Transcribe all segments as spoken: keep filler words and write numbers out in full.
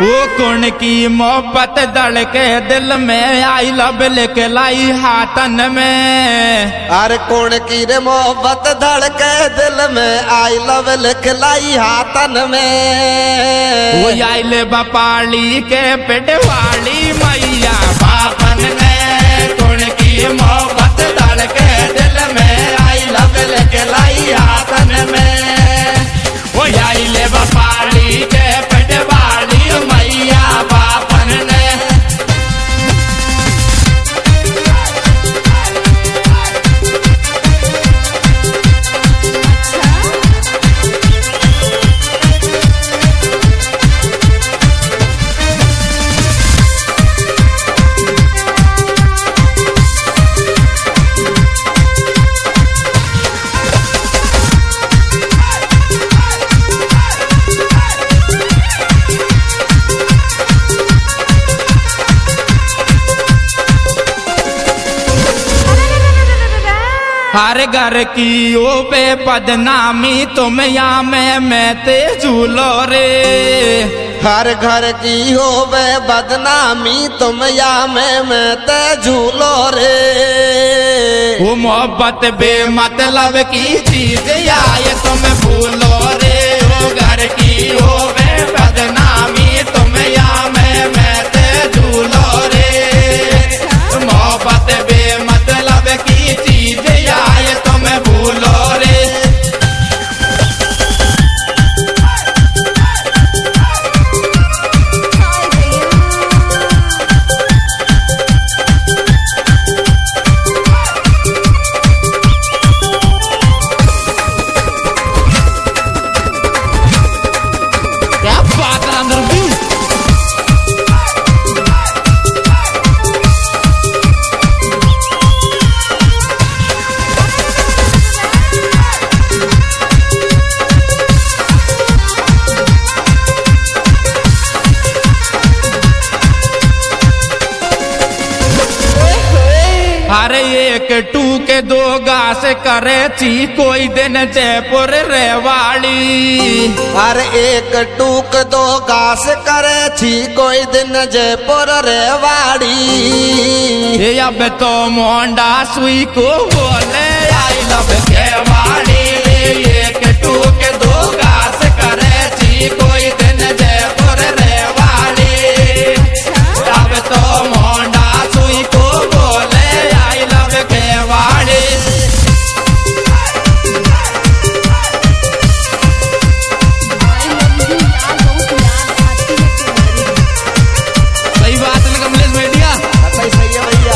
वो कौन की मोहब्बत धड़के दिल में आई लब लिख लाई हाथन में। अरे कौन की रे मोहब्बत धड़के दिल में आई लव लिख लाई हाथन में। वो आइले बपाली के पिटवाली मैया बापन में। कौन की मोहब्बत धड़के दिल में आई लब लिख लाई हाथन में। वो आइले बपाली के पिटवाली मैया बापन ने। हर घर की ओ बे बदनामी तुम या मैं मैं ते झूलो रे। हर घर की हो वे बदनामी तुम या मैं मैं ते झूलो रे। वो मोहब्बत बेमतलब की चीज आए तुम भूलो रे। वो घर की हो वे बदनामी तुम या मैं मैं ते झूलो रे। मोहब्बत बेमतलब की चीज आए तुम भूलो रे। क्या बात है अंदर भी। हर एक टू के दो घास करे थी कोई दिन जयपुर रेवाड़ी। हर एक टूक दो घास करे थी कोई दिन जयपुर रेवाड़ी। ये अब तो मोंडा सुई को बोले आई लव केवाड़ी। एक टू के दो घास करे थी कोई दिन जयपुर रेवाड़ी। अब तो मोंडा सुई को बोले आई लव केवाड़ी। सही बात है कमलेश भैया। सही है भैया।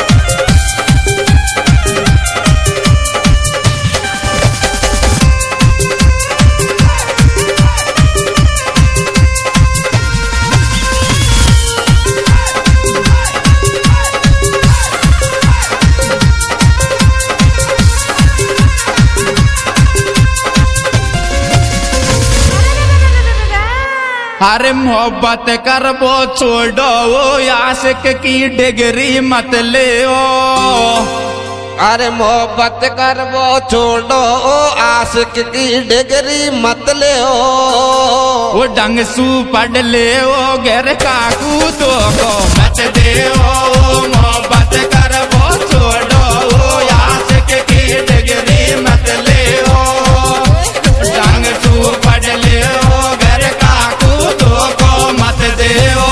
अरे मोहब्बत कर वो छोड़ो वो आशिक की डिग्री मत ले ओ। अरे मोहब्बत कर वो छोड़ो ओ आशिक की डिग्री मत ले ओ। वो ढंग सू पढ़ ले ओ घर काकू तो को मत दे ओ। मोहब्बत कर वो छोड़ो ओ आशिक की डिग्री मत ले ओ। ढंग सू पढ़ ले ओ घर काकू तो को मत दे ओ।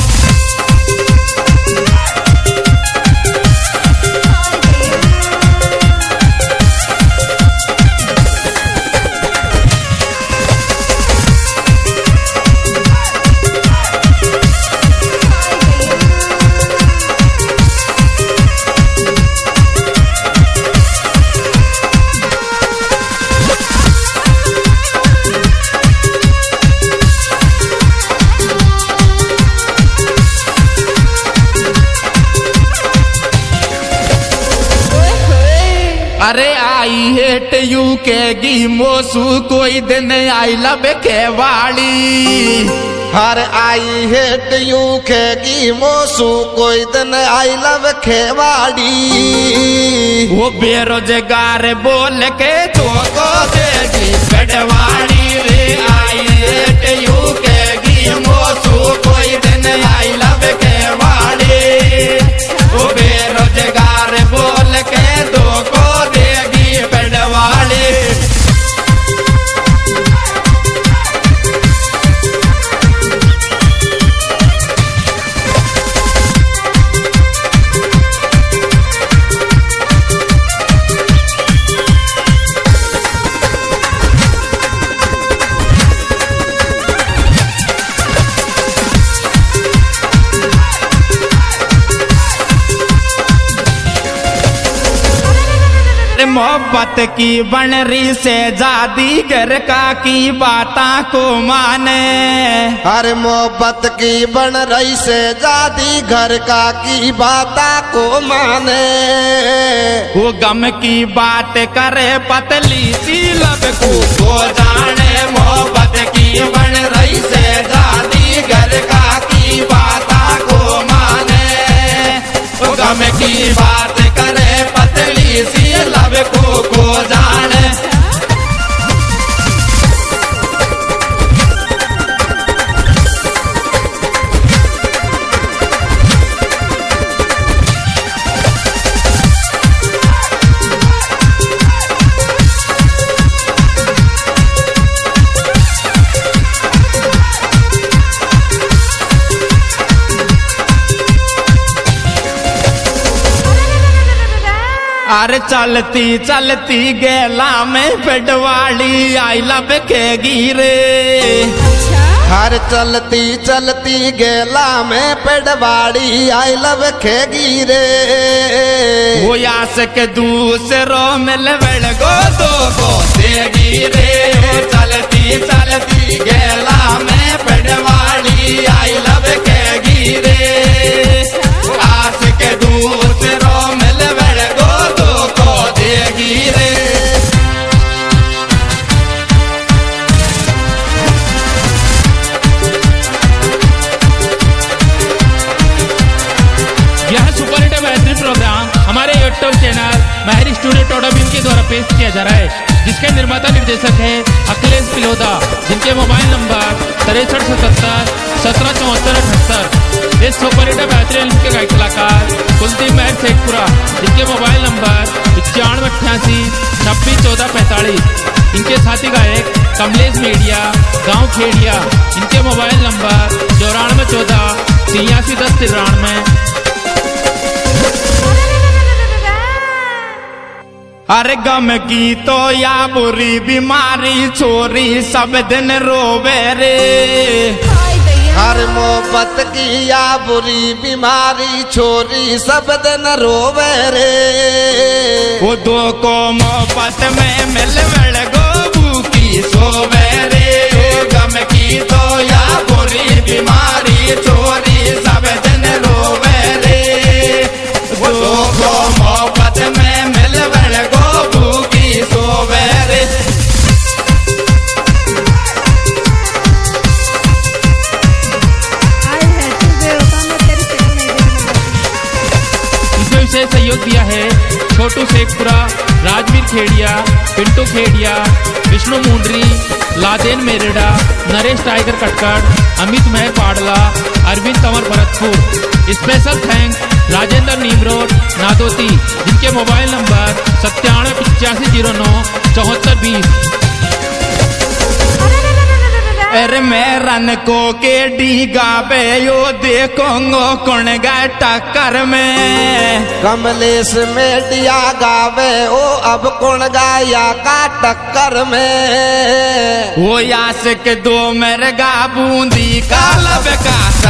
अरे आई हेट यू के गी मोसू कोई दिन आई लव केवाड़ी। हर आई हेट यू खेगी मोसू कोई दिन आई लव खेवाड़ी। वो बेरोजगार बोल के तो को देगी गढ़वाड़ी रे। आई हेट यू खेगी मोसू को मोहब्बत की बनरी से जादी घर का की बाता को माने। हर मोहब्बत की बन रही से जादी घर का की बाता को माने। वो गम की बात करे पतली सी लब को को जाने। मोहब्बत की बन रही से जादी घर का की बाता को माने। वो गम की बात करे पतली सी लब को को जाने। अरे चलती चलती गेला में पेटवाड़ी आई लब खेगी रे। हर चलती चलती गेला में पेटवाड़ी आई लब खेगी रे। वो यास के दूसरों मिल बड़ गो दो को देगी रे। चलती चलती गेला में पेटवाड़ी आई लब खेगी रे। आस के दूसरों मिल बड़ गो दो को देगी रे। यह सुपर हिट बेहतरीन प्रोग्राम हमारे YouTube channel Mahari studio Todabhim के द्वारा पेश किया जा रहा है, जिसके निर्माता निर्देशक है अखिलेश पिलोदा, जिनके मोबाइल नंबर तिरसठ सतहत्तर सत्रह चौहत्तर अठहत्तर। इस सुपर हिट बेहतरीन के गायक कलाकार कुलदीप महर शेखपुरा, जिनके मोबाइल नंबर इक्यानवे अट्ठासी छब्बीस चौदह पैंतालीस। इनके साथी गायक कमलेश मेडिया गाँव खेड़िया, इनके मोबाइल नंबर चौरानवे चौदह छियासी दस तिरानवे। हर गम की तो या बुरी बीमारी छोरी सब दिन रोवे रे। हर मोहब्बत की या बुरी बीमारी छोरी सब दिन रोवे रे। वो दो को मोहब्बत में मिल बड़ गोबू की सोवे रे। गम की तो या बुरी बीमारी छोरी सब दिन रोवे रे। वो दो को मोहब्बत में मिल बड़ गोबू की सोवे रे। से सहयोग दिया है Chhotu Shekhpura, Rajveer Khediya, Pintu Khediya, Vishnu Mundri, Laden Mereda, Naresh tiger Katkat, Amit Mahar Padla, Arvind Tanwar Bharatpur. Special thanks Rajendra Neemrod Nadoti, जिनके मोबाइल नंबर सत्तानवे पिचासी जीरो नौ चौहत्तर बीस। अरे मैं रन को के डी गावे यो देखोंगो कौन गए टक्कर में। कमलेश मेडिया गावे ओ अब कौन गाया का टक्कर में। वो यास के दो मेरे गा बूंदी का लब का